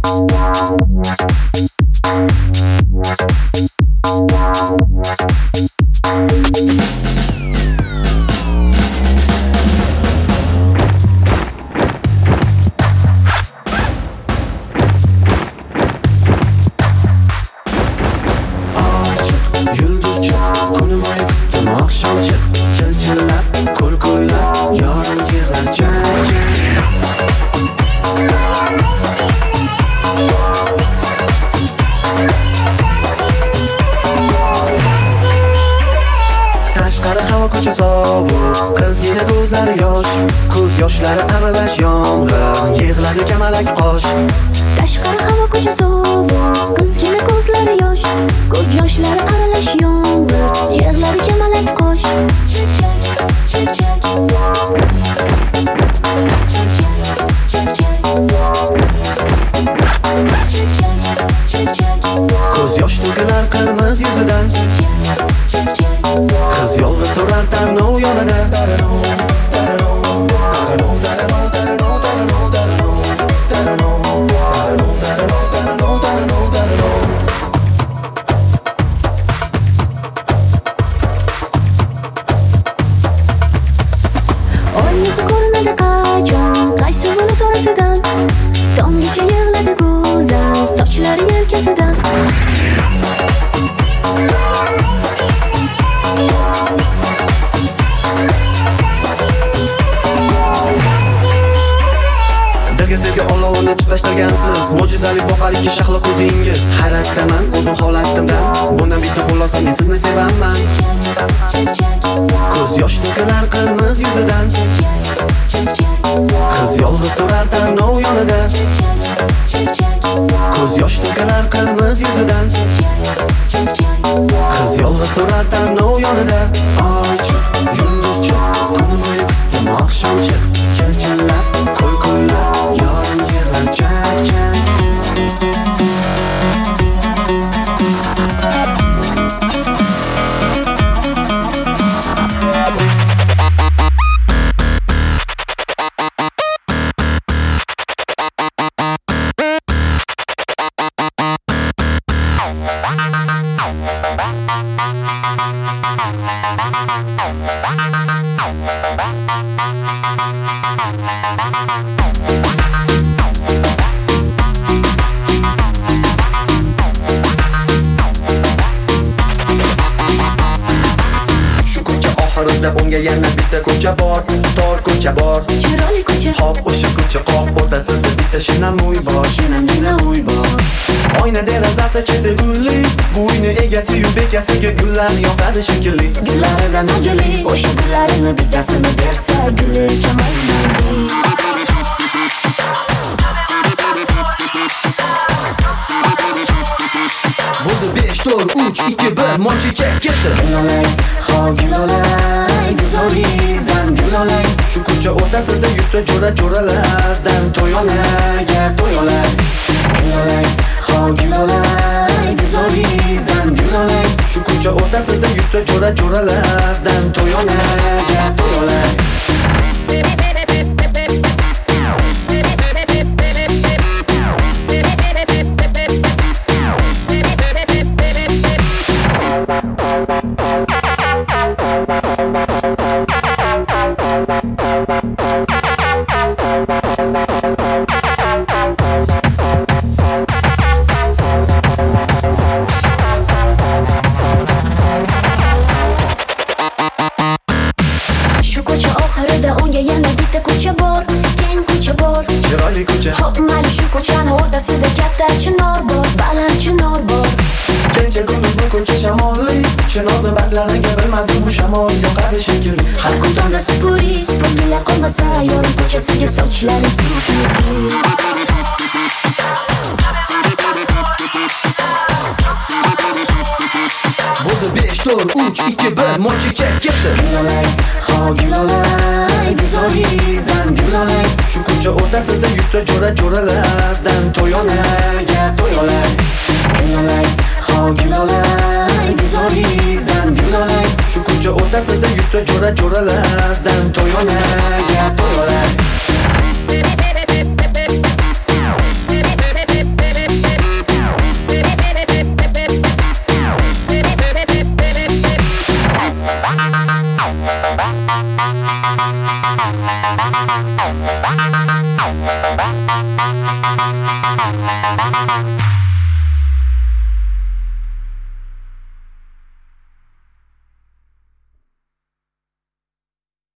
Unga yana bitta ko'cha bor, tor ko'cha bor, chiroyli ko'cha. Hop, o'sha ko'cha qoq o'rtasida bitta shinamoy bor, shinamoy bor. Oyna derazasi cheti gulli, bu uyni egasi-yu bekasiga gullar yoqadi shekilli. Gullaridan gulli, o'sha gullarini bittasini bersa, gulli kamaymaydi. Bo'ldi 5 4 3 2 1 monchichak ketdi. Gulolay, ho gulolay, guzoringizdan gulolay. Shu ko'cha o'rtasida 100 ta jo'ralardan to'yolaga to'yolay. Gulolay, ho gulolay, guzoringizdan gulolay. Shu ko'cha o'rtasida 100 ta jo'ralardan to'yolaga to'yolay. Shu ko'cha oxirida unga yana bitta ko'cha bor, keng ko'cha bor, chiroyli ko'cha. Hop, mana shu ko'chani o'rtasida katta chinor bor, baland chinor bor. Kecha kunduz bu ko'cha shamolli, chinorni barglariga bilmadim bu shamol yoqadi shekilli. Har kundonda supurgilar qolmasa, yo'l ko'chasiga sochlarim surtdi. Bo'ldi 5 4 3 2 1 monchichak ketdi. Gulolay, ho gulolay, guzoringizdan gulolay. Shu ko'cha o'rtasida 100 ta jo'ralardan to'yolaga to'yolay. Gulolay, ho gulolay, guzoringizdan gulolay. Shu ko'cha o'rtasida 100 ta jo'ralardan to'yolaga to'yolay.